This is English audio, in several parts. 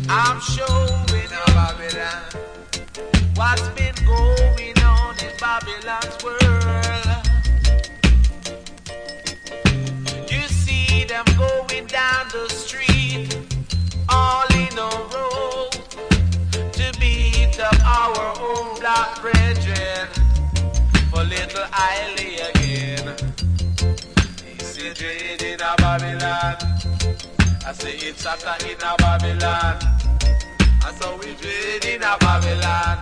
I'm showing Babylon what's been going on in Babylon's world. You see them going down the street, all in a row, to beat up our own black brethren for little Eiley again. He said, dread in a Babylon. I say it's hotter in a Babylon. I saw we dread in a Babylon.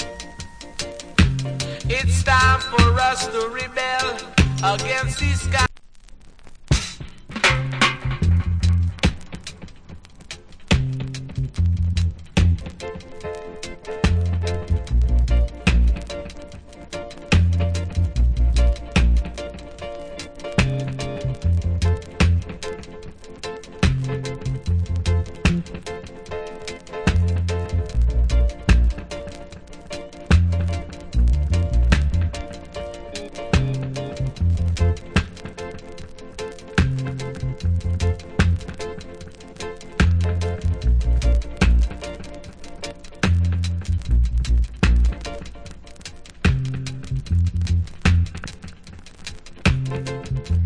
It's time for us to rebel against this guy.